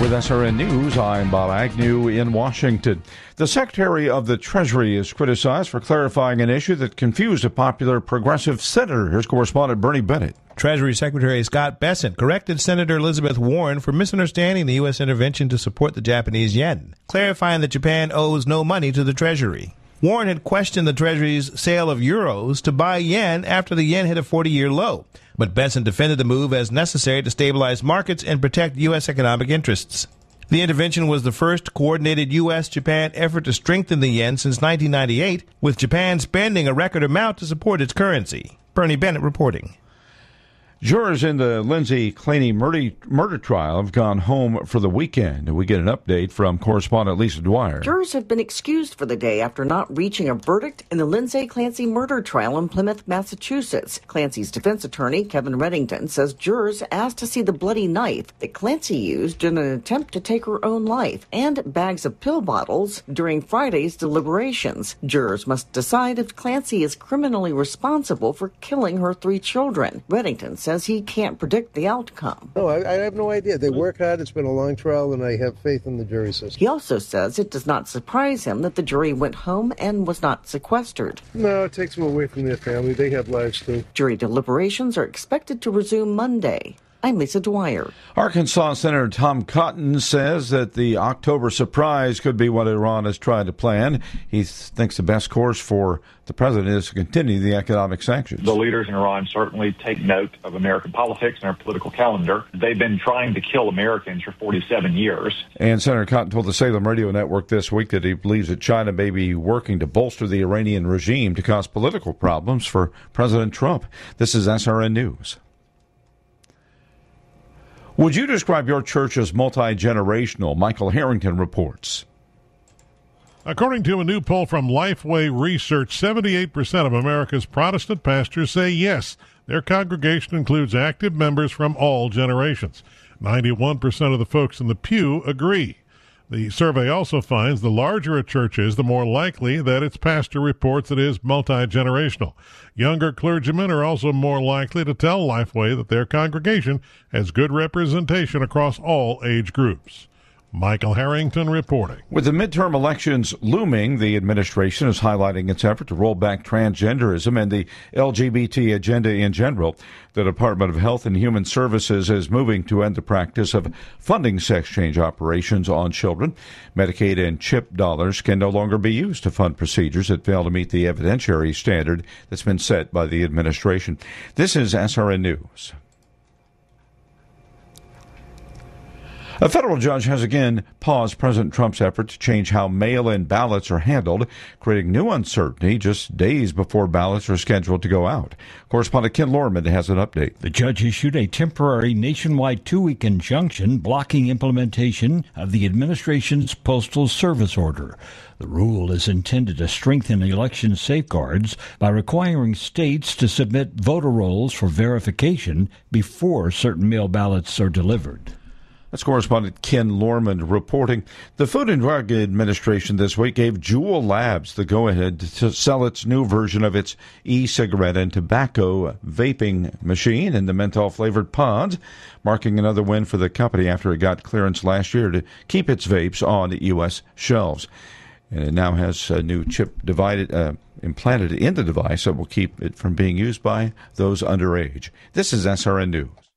With SRN News, I'm Bob Agnew in Washington. The Secretary of the Treasury is criticized for clarifying an issue that confused a popular progressive senator. Here's correspondent Bernie Bennett. Treasury Secretary Scott Bessent corrected Senator Elizabeth Warren for misunderstanding the U.S. intervention to support the Japanese yen, clarifying that Japan owes no money to the Treasury. Warren had questioned the Treasury's sale of euros to buy yen after the yen hit a 40-year low, but Bessent defended the move as necessary to stabilize markets and protect U.S. economic interests. The intervention was the first coordinated U.S.-Japan effort to strengthen the yen since 1998, with Japan spending a record amount to support its currency. Bernie Bennett reporting. Jurors in the Lindsay Claney murder trial have gone home for the weekend. We get an update from correspondent Lisa Dwyer. Jurors have been excused for the day after not reaching a verdict in the Lindsay Clancy murder trial in Plymouth, Massachusetts. Clancy's defense attorney, Kevin Reddington, says jurors asked to see the bloody knife that Clancy used in an attempt to take her own life and bags of pill bottles during Friday's deliberations. Jurors must decide if Clancy is criminally responsible for killing her 3 children. Reddington says he can't predict the outcome. No, I have no idea. They work hard. It's been a long trial, and I have faith in the jury system. He also says it does not surprise him that the jury went home and was not sequestered. No, it takes them away from their family. They have lives, too. Jury deliberations are expected to resume Monday. I'm Lisa Dwyer. Arkansas Senator Tom Cotton says that the October surprise could be what Iran is trying to plan. He thinks the best course for the president is to continue the economic sanctions. The leaders in Iran certainly take note of American politics and our political calendar. They've been trying to kill Americans for 47 years. And Senator Cotton told the Salem Radio Network this week that he believes that China may be working to bolster the Iranian regime to cause political problems for President Trump. This is SRN News. Would you describe your church as multi-generational? Michael Harrington reports. According to a new poll from Lifeway Research, 78% of America's Protestant pastors say yes, their congregation includes active members from all generations. 91% of the folks in the pew agree. The survey also finds the larger a church is, the more likely that its pastor reports it is multi-generational. Younger clergymen are also more likely to tell Lifeway that their congregation has good representation across all age groups. Michael Harrington reporting. With the midterm elections looming, the administration is highlighting its effort to roll back transgenderism and the LGBT agenda in general. The Department of Health and Human Services is moving to end the practice of funding sex change operations on children. Medicaid and CHIP dollars can no longer be used to fund procedures that fail to meet the evidentiary standard that's been set by the administration. This is SRN News. A federal judge has again paused President Trump's effort to change how mail-in ballots are handled, creating new uncertainty just days before ballots are scheduled to go out. Correspondent Ken Lorman has an update. The judge issued a temporary nationwide 2-week injunction blocking implementation of the administration's Postal Service order. The rule is intended to strengthen election safeguards by requiring states to submit voter rolls for verification before certain mail ballots are delivered. That's correspondent Ken Lorman reporting. The Food and Drug Administration this week gave Juul Labs the go-ahead to sell its new version of its e-cigarette and tobacco vaping machine in the menthol-flavored pods, marking another win for the company after it got clearance last year to keep its vapes on U.S. shelves. And it now has a new chip implanted in the device that will keep it from being used by those underage. This is SRN News.